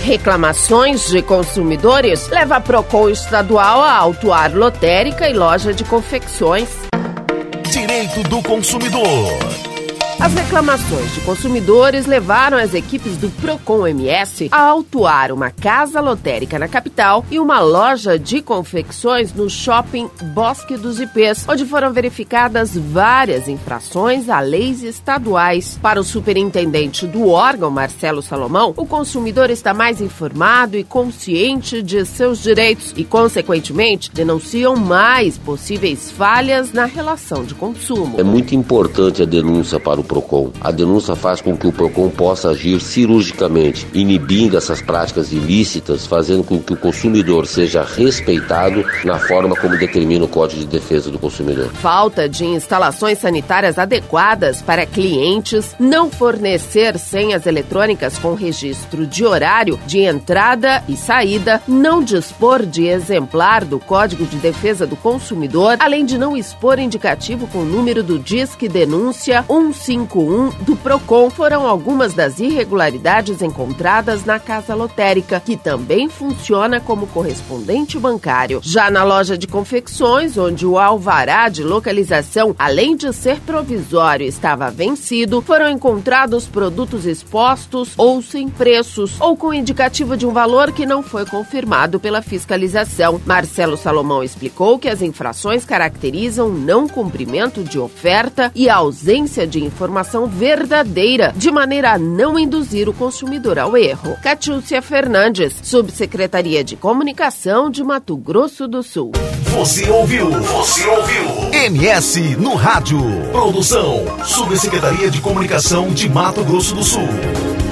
Reclamações de consumidores leva a Procon estadual a autuar lotérica e loja de confecções. Direito do consumidor. As reclamações de consumidores levaram as equipes do Procon-MS a autuar uma casa lotérica na capital e uma loja de confecções no shopping Bosque dos Ipês, onde foram verificadas várias infrações a leis estaduais. Para o superintendente do órgão, Marcelo Salomão, o consumidor está mais informado e consciente de seus direitos e, consequentemente, denunciam mais possíveis falhas na relação de consumo. É muito importante a denúncia para o Procon. A denúncia faz com que o Procon possa agir cirurgicamente, inibindo essas práticas ilícitas, fazendo com que o consumidor seja respeitado na forma como determina o Código de Defesa do Consumidor. Falta de instalações sanitárias adequadas para clientes, não fornecer senhas eletrônicas com registro de horário de entrada e saída, não dispor de exemplar do Código de Defesa do Consumidor, além de não expor indicativo com o número do Disque Denúncia 151 do Procon, foram algumas das irregularidades encontradas na casa lotérica, que também funciona como correspondente bancário. Já na loja de confecções, onde o alvará de localização, além de ser provisório, estava vencido, foram encontrados produtos expostos ou sem preços, ou com indicativo de um valor que não foi confirmado pela fiscalização. Marcelo Salomão explicou que as infrações caracterizam não cumprimento de oferta e a ausência de informação verdadeira, de maneira a não induzir o consumidor ao erro. Catiúcia Fernandes, Subsecretaria de Comunicação de Mato Grosso do Sul. Você ouviu MS no Rádio. Produção, Subsecretaria de Comunicação de Mato Grosso do Sul.